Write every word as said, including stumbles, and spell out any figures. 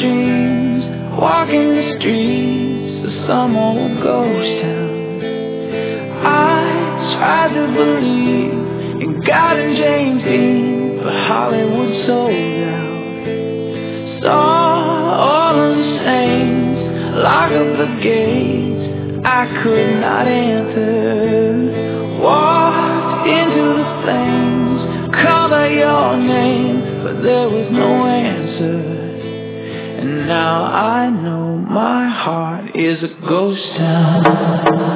dreams, walking the streets of some old ghost town. I tried to believe in God and James Dean, but Hollywood sold out. Saw all of the saints lock up the gates I could not enter. Walked into the flames, called out your name, but there was no answer. And now I know my heart is a ghost town.